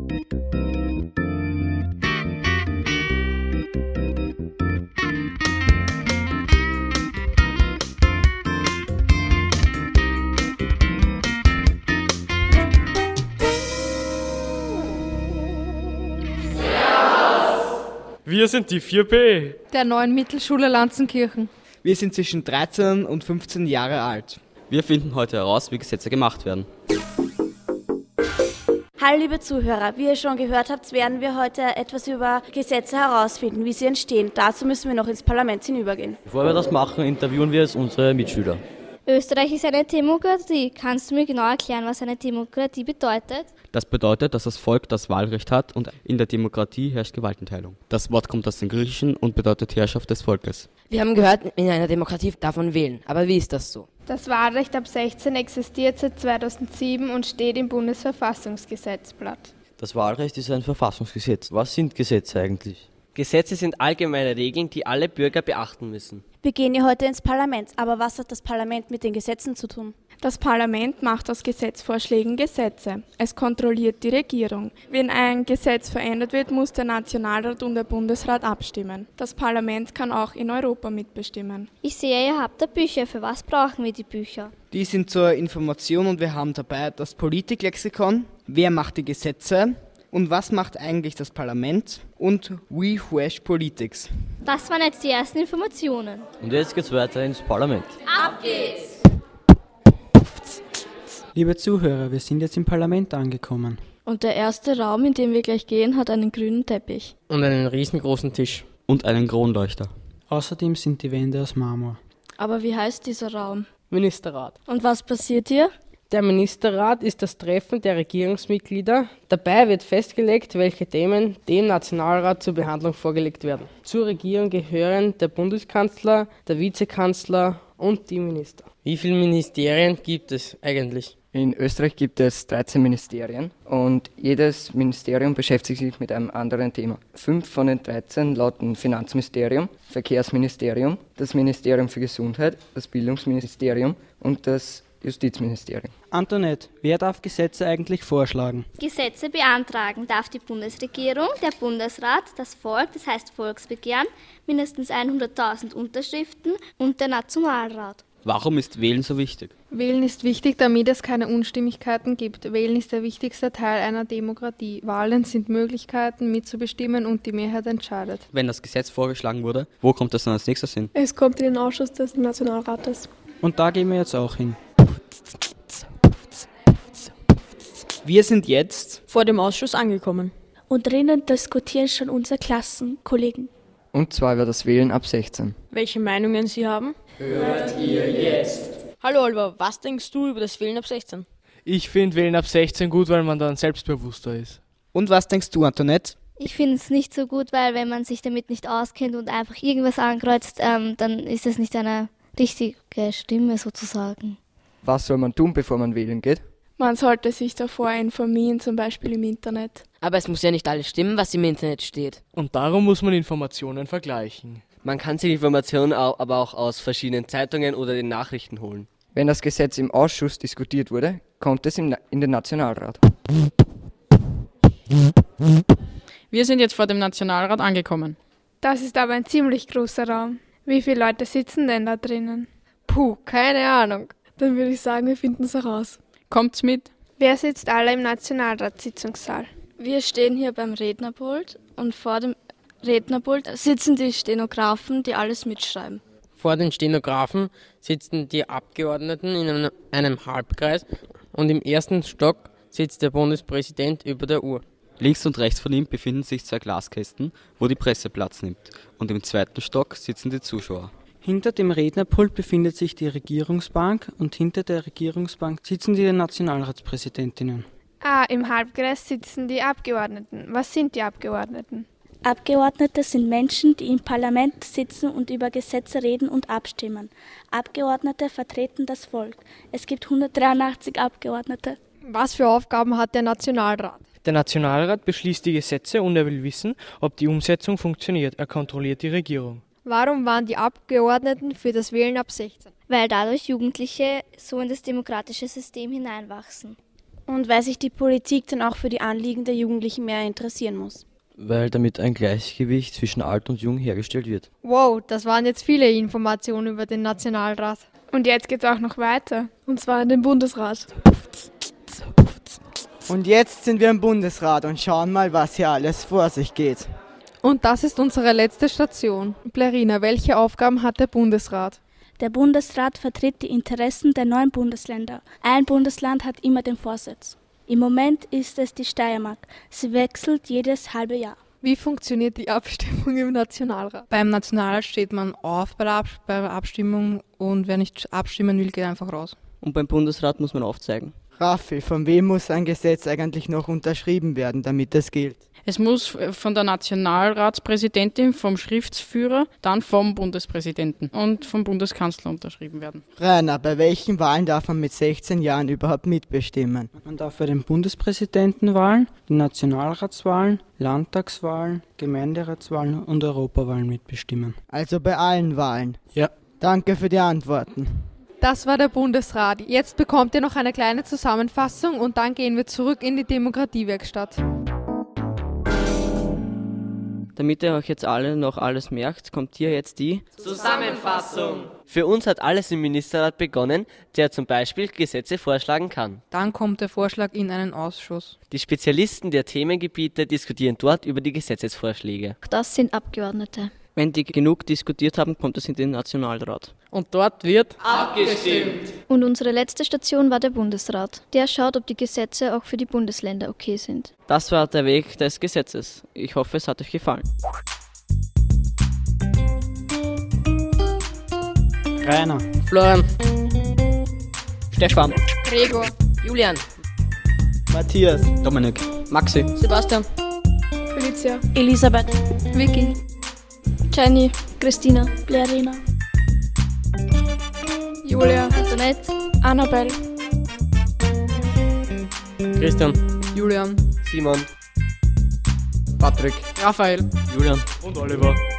Wir sind die 4B der neuen Mittelschule Lanzenkirchen. Wir sind zwischen 13 und 15 Jahre alt. Wir finden heute heraus, wie Gesetze gemacht werden. Hallo liebe Zuhörer, wie ihr schon gehört habt, werden wir heute etwas über Gesetze herausfinden, wie sie entstehen. Dazu müssen wir noch ins Parlament hinübergehen. Bevor wir das machen, interviewen wir jetzt unsere Mitschüler. Österreich ist eine Demokratie. Kannst du mir genau erklären, was eine Demokratie bedeutet? Das bedeutet, dass das Volk das Wahlrecht hat und in der Demokratie herrscht Gewaltenteilung. Das Wort kommt aus dem Griechischen und bedeutet Herrschaft des Volkes. Wir haben gehört, in einer Demokratie darf man wählen. Aber wie ist das so? Das Wahlrecht ab 16 existiert seit 2007 und steht im Bundesverfassungsgesetzblatt. Das Wahlrecht ist ein Verfassungsgesetz. Was sind Gesetze eigentlich? Gesetze sind allgemeine Regeln, die alle Bürger beachten müssen. Wir gehen ja heute ins Parlament, aber was hat das Parlament mit den Gesetzen zu tun? Das Parlament macht aus Gesetzvorschlägen Gesetze. Es kontrolliert die Regierung. Wenn ein Gesetz verändert wird, muss der Nationalrat und der Bundesrat abstimmen. Das Parlament kann auch in Europa mitbestimmen. Ich sehe, ihr habt da Bücher. Für was brauchen wir die Bücher? Die sind zur Information und wir haben dabei das Politiklexikon, wer macht die Gesetze und was macht eigentlich das Parlament und We Who Politics. Das waren jetzt die ersten Informationen. Und jetzt geht's weiter ins Parlament. Ab geht's! Liebe Zuhörer, wir sind jetzt im Parlament angekommen. Und der erste Raum, in den wir gleich gehen, hat einen grünen Teppich. Und einen riesengroßen Tisch. Und einen Kronleuchter. Außerdem sind die Wände aus Marmor. Aber wie heißt dieser Raum? Ministerrat. Und was passiert hier? Der Ministerrat ist das Treffen der Regierungsmitglieder. Dabei wird festgelegt, welche Themen dem Nationalrat zur Behandlung vorgelegt werden. Zur Regierung gehören der Bundeskanzler, der Vizekanzler und die Minister. Wie viele Ministerien gibt es eigentlich? In Österreich gibt es 13 Ministerien und jedes Ministerium beschäftigt sich mit einem anderen Thema. 5 von den 13 lauten Finanzministerium, Verkehrsministerium, das Ministerium für Gesundheit, das Bildungsministerium und das Justizministerium. Antoinette, wer darf Gesetze eigentlich vorschlagen? Gesetze beantragen darf die Bundesregierung, der Bundesrat, das Volk, das heißt Volksbegehren, mindestens 100.000 Unterschriften und der Nationalrat. Warum ist Wählen so wichtig? Wählen ist wichtig, damit es keine Unstimmigkeiten gibt. Wählen ist der wichtigste Teil einer Demokratie. Wahlen sind Möglichkeiten, mitzubestimmen und die Mehrheit entscheidet. Wenn das Gesetz vorgeschlagen wurde, wo kommt das dann als nächstes hin? Es kommt in den Ausschuss des Nationalrates. Und da gehen wir jetzt auch hin. Wir sind jetzt Vor dem Ausschuss angekommen. Und drinnen diskutieren schon unsere Klassenkollegen. Und zwar wird das Wählen ab 16. Welche Meinungen Sie haben? Hört ihr jetzt? Hallo Oliver, was denkst du über das Wählen ab 16? Ich finde Wählen ab 16 gut, weil man dann selbstbewusster ist. Und was denkst du, Antoinette? Ich finde es nicht so gut, weil wenn man sich damit nicht auskennt und einfach irgendwas ankreuzt, dann ist es nicht eine richtige Stimme sozusagen. Was soll man tun, bevor man wählen geht? Man sollte sich davor informieren, zum Beispiel im Internet. Aber es muss ja nicht alles stimmen, was im Internet steht. Und darum muss man Informationen vergleichen. Man kann sich Informationen aber auch aus verschiedenen Zeitungen oder den Nachrichten holen. Wenn das Gesetz im Ausschuss diskutiert wurde, kommt es in den Nationalrat. Wir sind jetzt vor dem Nationalrat angekommen. Das ist aber ein ziemlich großer Raum. Wie viele Leute sitzen denn da drinnen? Puh, keine Ahnung. Dann würde ich sagen, wir finden es heraus. Kommt's mit? Wer sitzt alle im Nationalratssitzungssaal? Wir stehen hier beim Rednerpult und vor dem Rednerpult sitzen die Stenografen, die alles mitschreiben. Vor den Stenografen sitzen die Abgeordneten in einem Halbkreis und im ersten Stock sitzt der Bundespräsident über der Uhr. Links und rechts von ihm befinden sich 2 Glaskästen, wo die Presse Platz nimmt. Und im zweiten Stock sitzen die Zuschauer. Hinter dem Rednerpult befindet sich die Regierungsbank und hinter der Regierungsbank sitzen die Nationalratspräsidentinnen. Im Halbkreis sitzen die Abgeordneten. Was sind die Abgeordneten? Abgeordnete sind Menschen, die im Parlament sitzen und über Gesetze reden und abstimmen. Abgeordnete vertreten das Volk. Es gibt 183 Abgeordnete. Was für Aufgaben hat der Nationalrat? Der Nationalrat beschließt die Gesetze und er will wissen, ob die Umsetzung funktioniert. Er kontrolliert die Regierung. Warum waren die Abgeordneten für das Wählen ab 16? Weil dadurch Jugendliche so in das demokratische System hineinwachsen. Und weil sich die Politik dann auch für die Anliegen der Jugendlichen mehr interessieren muss. Weil damit ein Gleichgewicht zwischen alt und jung hergestellt wird. Wow, das waren jetzt viele Informationen über den Nationalrat. Und jetzt geht's auch noch weiter. Und zwar in den Bundesrat. Und jetzt sind wir im Bundesrat und schauen mal, was hier alles vor sich geht. Und das ist unsere letzte Station. Blerina, welche Aufgaben hat der Bundesrat? Der Bundesrat vertritt die Interessen der 9 Bundesländer. Ein Bundesland hat immer den Vorsitz. Im Moment ist es die Steiermark. Sie wechselt jedes halbe Jahr. Wie funktioniert die Abstimmung im Nationalrat? Beim Nationalrat steht man auf bei der Abstimmung und wer nicht abstimmen will, geht einfach raus. Und beim Bundesrat muss man aufzeigen. Raffi, von wem muss ein Gesetz eigentlich noch unterschrieben werden, damit es gilt? Es muss von der Nationalratspräsidentin, vom Schriftführer, dann vom Bundespräsidenten und vom Bundeskanzler unterschrieben werden. Rainer, bei welchen Wahlen darf man mit 16 Jahren überhaupt mitbestimmen? Man darf bei den Bundespräsidentenwahlen, den Nationalratswahlen, Landtagswahlen, Gemeinderatswahlen und Europawahlen mitbestimmen. Also bei allen Wahlen? Ja. Danke für die Antworten. Das war der Bundesrat. Jetzt bekommt ihr noch eine kleine Zusammenfassung und dann gehen wir zurück in die Demokratiewerkstatt. Damit ihr euch jetzt alle noch alles merkt, kommt hier jetzt die Zusammenfassung. Für uns hat alles im Ministerrat begonnen, der zum Beispiel Gesetze vorschlagen kann. Dann kommt der Vorschlag in einen Ausschuss. Die Spezialisten der Themengebiete diskutieren dort über die Gesetzesvorschläge. Das sind Abgeordnete. Wenn die genug diskutiert haben, kommt es in den Nationalrat. Und dort wird abgestimmt. Und unsere letzte Station war der Bundesrat. Der schaut, ob die Gesetze auch für die Bundesländer okay sind. Das war der Weg des Gesetzes. Ich hoffe, es hat euch gefallen. Rainer. Florian. Stefan. Gregor. Julian. Matthias. Dominik. Maxi. Sebastian. Felicia. Elisabeth. Vicky. Jenny. Christina. Blerina. Julia. Antoinette. Annabelle. Christian. Julian. Simon. Patrick. Raphael. Julian. Und Oliver.